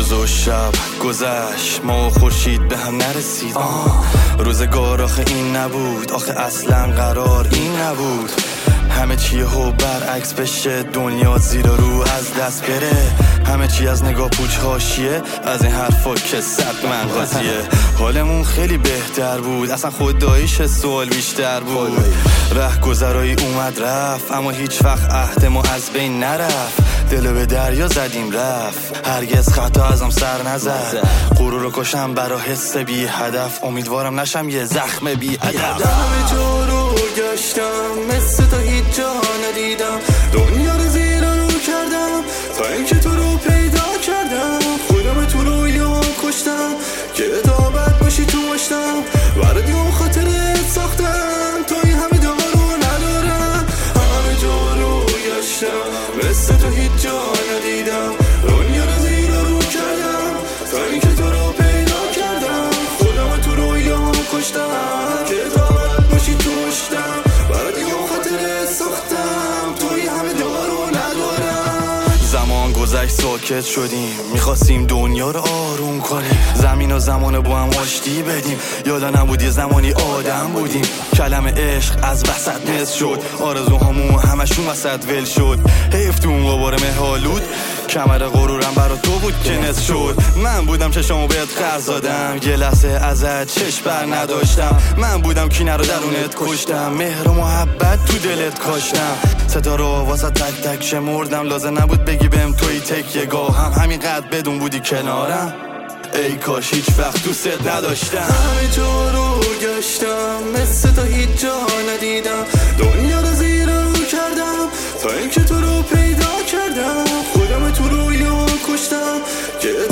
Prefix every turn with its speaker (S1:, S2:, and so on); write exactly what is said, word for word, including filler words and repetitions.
S1: روز و شب گذشت، ما و خورشید به هم نرسید. روزگار آخه این نبود، آخه اصلا قرار این نبود. همه چی هو برعکس بشه، دنیا زیر رو از دست بره. همه چی از نگاه پوچ هاشیه، از این حرفا که صد من قضیه. حالمون خیلی بهتر بود، اصلا خداییش سوال بیشتر بود. ره گذرایی اومد رفت، اما هیچ وقت عهد ما از بین نرفت. دلو به دریا زدیم رفت، هرگز خطا ازم سر نزد. غرور رو کشم برا حس بی هدف، امیدوارم نشم یه زخم بی هدف.
S2: همه جا رو گشتم، مثل تا هیچ جا ندیدم. دنیا رو زیر رو کردم تا اینکه تو رو پیدا کردم. خودم تو رویا کشتم که اتابت باشی تو مشتم. وردیام خاطرت ساختم، توی همه دار رو ندارم. همه جا رو گشتم، مثل تو هیچ جا ندیدم. دنیا رو زیر رو کردم تا اینکه تو رو پیدا کردم. خودم تو رویا کشتم که اتابت باشی تو مشتم. وردیام خاطرت ساختم، توی همه دار رو ندارم.
S1: زمان گذشت ساکت شدیم، میخواستیم دنیا رو آروم کنیم. زمین و زمان با هم آشتی بدیم، یادا نبود یه زمانی آدم بودیم. کلمه عشق از وسط نصف شد، آرزوهامون همشون وسط ول شد. حیف تو اون غبار مهالود، کمر غرورم برا تو بود که نصف شد. من بودم چشمو بهت خر زدم، یه لحظه ازت چشم بر نداشتم. من بودم کینه رو درونت کشتم، مهر و محبت تو دلت کاشتم. ستاره واسه تک تک شمردم، لازم نبود بگی بهم توی تکیه گاهم. همینقدر بدون بودی کنارم، ای کاش هیچ وقت دوست نداشتم.
S2: همه جا رو گشتم، مثل تا هیچ جا ندیدم. دنیا رو زیر رو کردم تا اینکه تو رو پیدا کردم. خودم تو رویا کشتم که